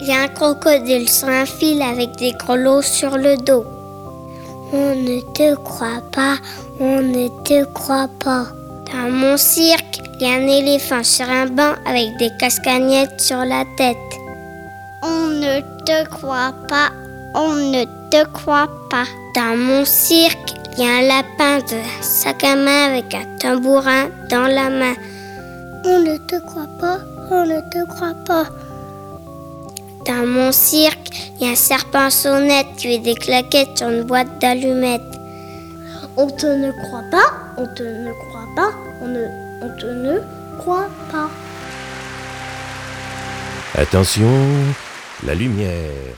Il y a un crocodile sur un fil avec des grelots sur le dos. On ne te croit pas, on ne te croit pas. Dans mon cirque, il y a un éléphant sur un banc avec des cascagnettes sur la tête. On ne te croit pas, on ne te croit pas. Dans mon cirque, il y a un lapin de sac à main avec un tambourin dans la main. On ne te croit pas, on ne te croit pas. Dans mon cirque, il y a un serpent sonnette qui fait des claquettes sur une boîte d'allumettes. On te ne croit pas, on te ne croit pas, on te ne croit pas. Attention, la lumière. Vous m'entendez ?